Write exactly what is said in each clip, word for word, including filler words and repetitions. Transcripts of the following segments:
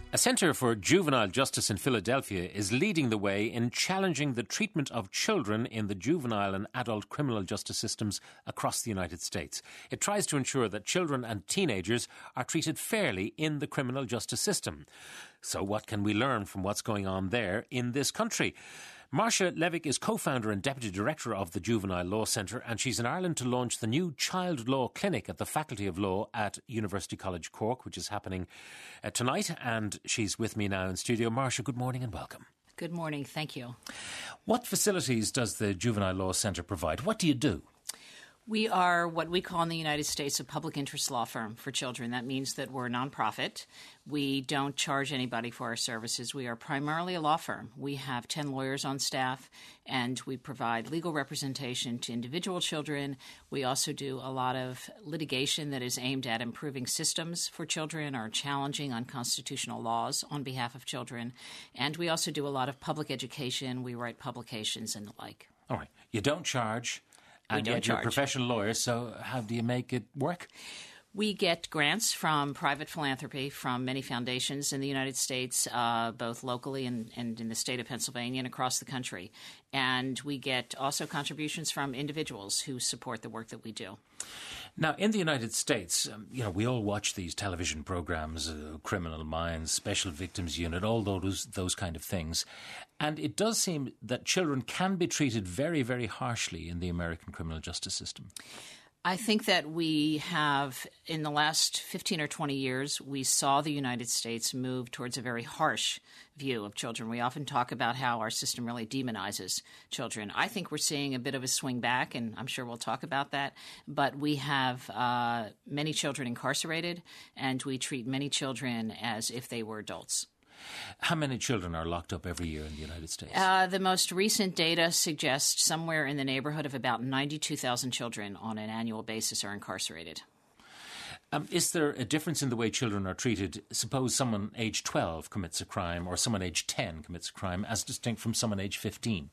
A Centre for Juvenile Justice in Philadelphia is leading the way in challenging the treatment of children in the juvenile and adult criminal justice systems across the United States. It tries to ensure that children and teenagers are treated fairly in the criminal justice system. So what can we learn from what's going on there in this country? Marcia Levick is co-founder and deputy director of the Juvenile Law Centre, and she's in Ireland to launch the new Child Law Clinic at the Faculty of Law at University College Cork, which is happening uh, tonight. And she's with me now in studio. Marcia, good morning and welcome. Good morning. Thank you. What facilities does the Juvenile Law Centre provide? What do you do? We are what we call in the United States a public interest law firm for children. That means that we're a nonprofit. We don't charge anybody for our services. We are primarily a law firm. We have ten lawyers on staff, and we provide legal representation to individual children. We also do a lot of litigation that is aimed at improving systems for children or challenging unconstitutional laws on behalf of children. And we also do a lot of public education. We write publications and the like. All right. You don't charge. And yet you're a professional lawyer, so how do you make it work? We get grants from private philanthropy from many foundations in the United States, uh, both locally and, and in the state of Pennsylvania and across the country. And we get also contributions from individuals who support the work that we do. Now, in the United States, um, you know, we all watch these television programs, uh, Criminal Minds, Special Victims Unit, all those those kind of things. And it does seem that children can be treated very, very harshly in the American criminal justice system. I think that we have, in the last fifteen or twenty years, we saw the United States move towards a very harsh view of children. We often talk about how our system really demonizes children. I think we're seeing a bit of a swing back, and I'm sure we'll talk about that. But we have uh, many children incarcerated, and we treat many children as if they were adults. How many children are locked up every year in the United States? Uh, the most recent data suggests somewhere in the neighborhood of about ninety-two thousand children on an annual basis are incarcerated. Um, is there a difference in the way children are treated? Suppose someone age twelve commits a crime or someone age ten commits a crime as distinct from someone age fifteen?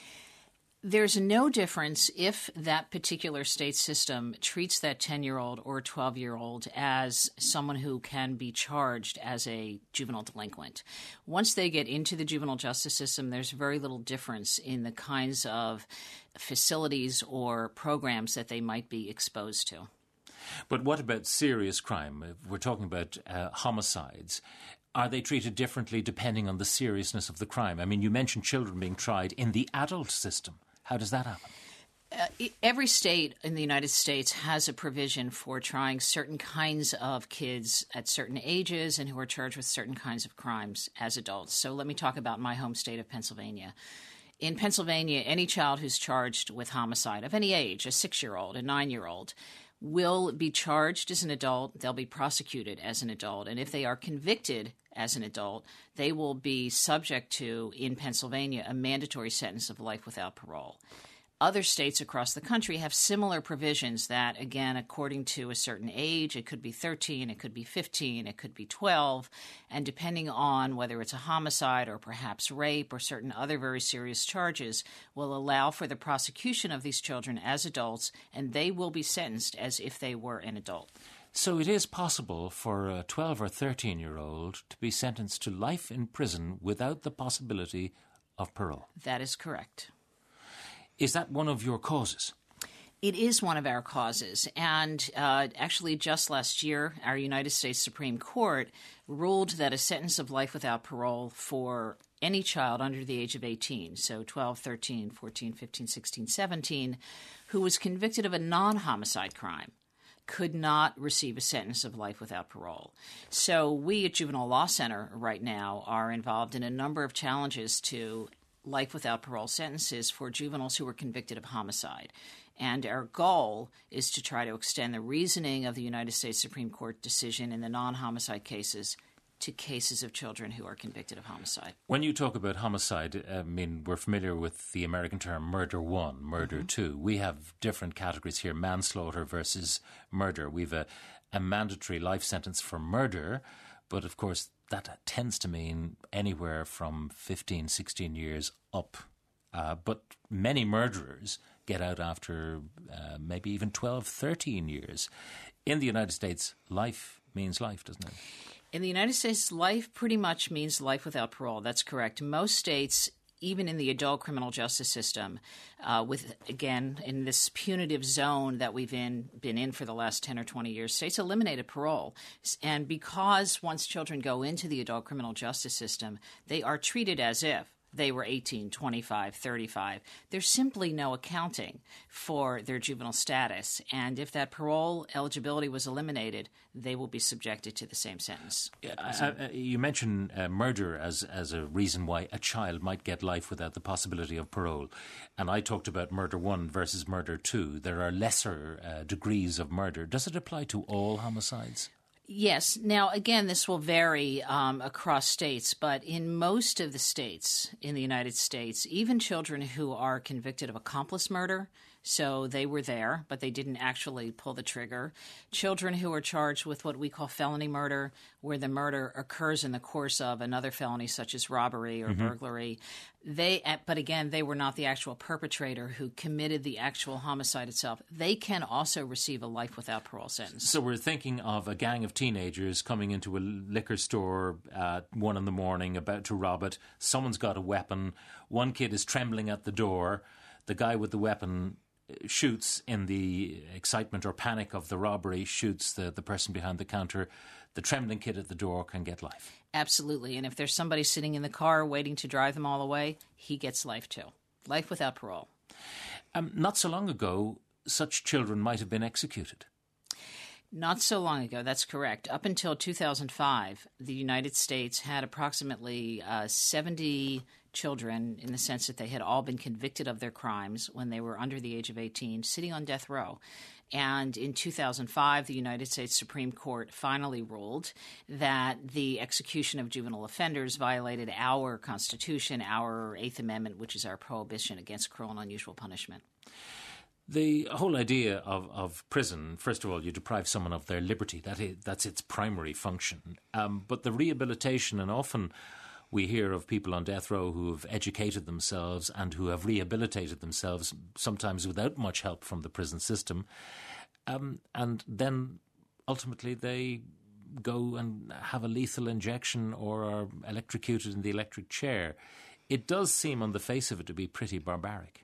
There's no difference if that particular state system treats that ten-year-old or twelve-year-old as someone who can be charged as a juvenile delinquent. Once they get into the juvenile justice system, there's very little difference in the kinds of facilities or programs that they might be exposed to. But what about serious crime? If we're talking about uh, homicides. Are they treated differently depending on the seriousness of the crime? I mean, you mentioned children being tried in the adult system. How does that happen? Uh, every state in the United States has a provision for trying certain kinds of kids at certain ages and who are charged with certain kinds of crimes as adults. So let me talk about my home state of Pennsylvania. In Pennsylvania, any child who's charged with homicide of any age, a six-year-old, a nine-year-old, will be charged as an adult. They'll be prosecuted as an adult. And if they are convicted as an adult, they will be subject to, in Pennsylvania, a mandatory sentence of life without parole. Other states across the country have similar provisions that, again, according to a certain age, it could be thirteen, it could be fifteen, it could be twelve, and depending on whether it's a homicide or perhaps rape or certain other very serious charges, will allow for the prosecution of these children as adults, and they will be sentenced as if they were an adult. So it is possible for a twelve or thirteen-year-old to be sentenced to life in prison without the possibility of parole? That is correct. Is that one of your causes? It is one of our causes. And uh, actually just last year, our United States Supreme Court ruled that a sentence of life without parole for any child under the age of eighteen, so twelve, thirteen, fourteen, fifteen, sixteen, seventeen, who was convicted of a non-homicide crime, could not receive a sentence of life without parole. So we at Juvenile Law Center right now are involved in a number of challenges to life without parole sentences for juveniles who were convicted of homicide. And our goal is to try to extend the reasoning of the United States Supreme Court decision in the non-homicide cases to cases of children who are convicted of homicide. When you talk about homicide, I mean, we're familiar with the American term murder one, murder mm-hmm. two. We have different categories here, manslaughter versus murder. We've a, a mandatory life sentence for murder, but of course that tends to mean anywhere from fifteen, sixteen years up. Uh, but many murderers get out after uh, maybe even twelve, thirteen years. In the United States, life means life, doesn't it? In the United States, life pretty much means life without parole. That's correct. Most states, even in the adult criminal justice system, uh, with, again, in this punitive zone that we've in, been in for the last ten or twenty years, states eliminated parole. And because once children go into the adult criminal justice system, they are treated as if they were eighteen, twenty-five, thirty-five. There's simply no accounting for their juvenile status. And if that parole eligibility was eliminated, they will be subjected to the same sentence. Uh, uh, you mentioned uh, murder as, as a reason why a child might get life without the possibility of parole. And I talked about murder one versus murder two. There are lesser uh, degrees of murder. Does it apply to all homicides? Yes. Now, again, this will vary um, across states, but in most of the states in the United States, even children who are convicted of accomplice murder, so they were there, but they didn't actually pull the trigger. Children who are charged with what we call felony murder, where the murder occurs in the course of another felony such as robbery or mm-hmm. burglary. They, but again, they were not the actual perpetrator who committed the actual homicide itself. They can also receive a life without parole sentence. So we're thinking of a gang of teenagers coming into a liquor store at one in the morning, about to rob it. Someone's got a weapon. One kid is trembling at the door. The guy with the weapon shoots in the excitement or panic of the robbery, shoots the, the person behind the counter. The trembling kid at the door can get life. Absolutely. And if there's somebody sitting in the car waiting to drive them all away, he gets life too. Life without parole. Um, not so long ago, such children might have been executed. Not so long ago, that's correct. Up until two thousand five, the United States had approximately uh, seventy children, in the sense that they had all been convicted of their crimes when they were under the age of eighteen, sitting on death row. And in two thousand five, the United States Supreme Court finally ruled that the execution of juvenile offenders violated our Constitution, our Eighth Amendment, which is our prohibition against cruel and unusual punishment. The whole idea of, of prison, first of all, you deprive someone of their liberty. That is, that's its primary function. Um, but the rehabilitation, and often we hear of people on death row who have educated themselves and who have rehabilitated themselves, sometimes without much help from the prison system. Um, and then ultimately they go and have a lethal injection or are electrocuted in the electric chair. It does seem on the face of it to be pretty barbaric.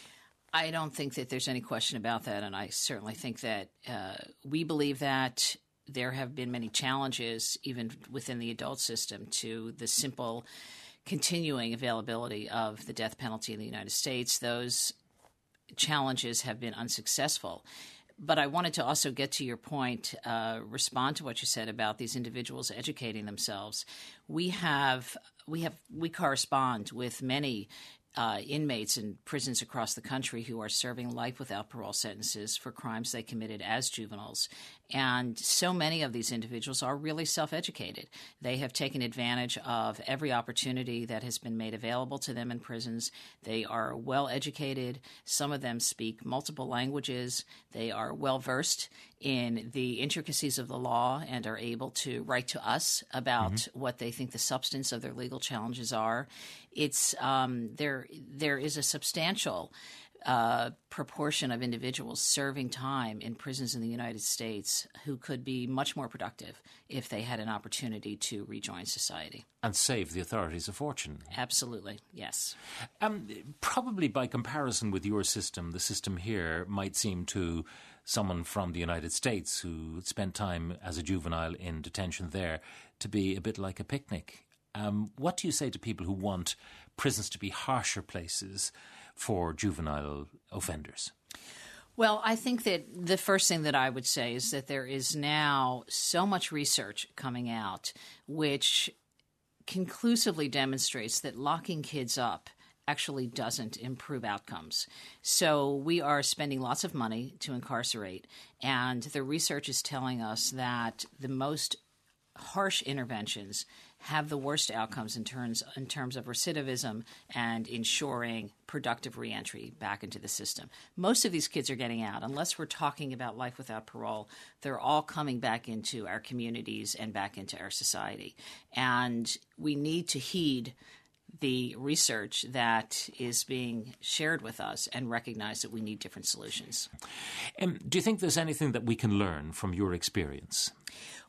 I don't think that there's any question about that, and I certainly think that uh, we believe that there have been many challenges, even within the adult system, to the simple continuing availability of the death penalty in the United States. Those challenges have been unsuccessful. But I wanted to also get to your point, uh, respond to what you said about these individuals educating themselves. We have, we have, we correspond with many Uh, inmates in prisons across the country who are serving life without parole sentences for crimes they committed as juveniles. And so many of these individuals are really self-educated. They have taken advantage of every opportunity that has been made available to them in prisons. They are well-educated. Some of them speak multiple languages. They are well-versed in the intricacies of the law and are able to write to us about mm-hmm. what they think the substance of their legal challenges are. It's um, there. There is a substantial uh, proportion of individuals serving time in prisons in the United States who could be much more productive if they had an opportunity to rejoin society and save the authorities a fortune. Absolutely, yes. Um, probably by comparison with your system, the system here might seem to someone from the United States who spent time as a juvenile in detention there to be a bit like a picnic. Um, what do you say to people who want prisons to be harsher places for juvenile offenders? Well, I think that the first thing that I would say is that there is now so much research coming out which conclusively demonstrates that locking kids up actually doesn't improve outcomes. So we are spending lots of money to incarcerate, and the research is telling us that the most harsh interventions have the worst outcomes in terms in terms of recidivism and ensuring productive reentry back into the system. Most of these kids are getting out. Unless we're talking about life without parole, they're all coming back into our communities and back into our society. And we need to heed the research that is being shared with us and recognize that we need different solutions. Um, do you think there's anything that we can learn from your experience?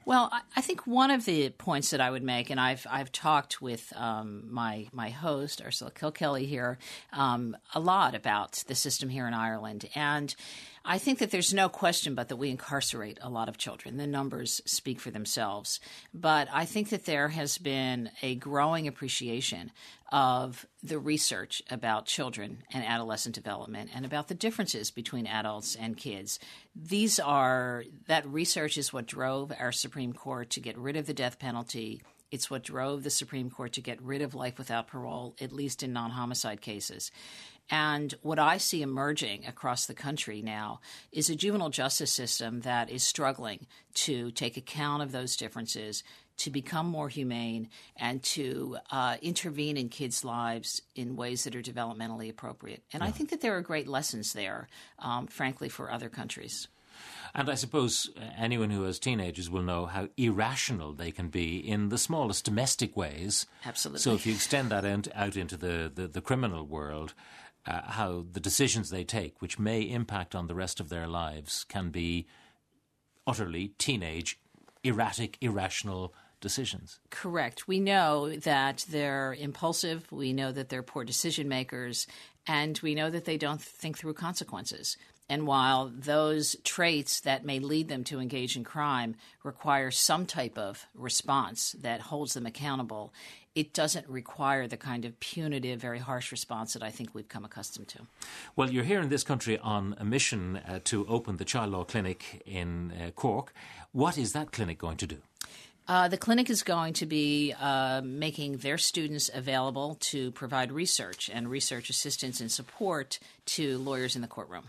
Well, I think one of the points that I would make, and I've I've talked with um, my my host Ursula Kilkelly here um, a lot about the system here in Ireland, and I think that there's no question but that we incarcerate a lot of children. The numbers speak for themselves. But I think that there has been a growing appreciation of the research about children and adolescent development and about the differences between adults and kids. These are – that research is what drove our Supreme Court to get rid of the death penalty. It's what drove the Supreme Court to get rid of life without parole, at least in non-homicide cases. And what I see emerging across the country now is a juvenile justice system that is struggling to take account of those differences, to become more humane, and to uh, intervene in kids' lives in ways that are developmentally appropriate. And yeah. I think that there are great lessons there, um, frankly, for other countries. And I suppose anyone who has teenagers will know how irrational they can be in the smallest domestic ways. Absolutely. So if you extend that out into the, the, the criminal world, uh, how the decisions they take, which may impact on the rest of their lives, can be utterly teenage, erratic, irrational decisions. Correct. We know that they're impulsive. We know that they're poor decision makers. And we know that they don't think through consequences. And while those traits that may lead them to engage in crime require some type of response that holds them accountable, it doesn't require the kind of punitive, very harsh response that I think we've come accustomed to. Well, you're here in this country on a mission uh, to open the Child Law Clinic in uh, Cork. What is that clinic going to do? Uh, the clinic is going to be uh, making their students available to provide research and research assistance and support to lawyers in the courtroom.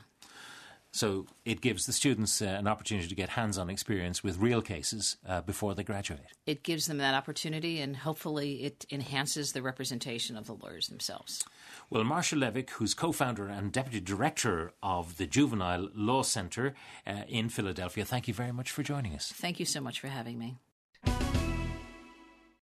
So it gives the students uh, an opportunity to get hands-on experience with real cases uh, before they graduate. It gives them that opportunity, and hopefully it enhances the representation of the lawyers themselves. Well, Marcia Levick, who's co-founder and deputy director of the Juvenile Law Centre uh, in Philadelphia, thank you very much for joining us. Thank you so much for having me.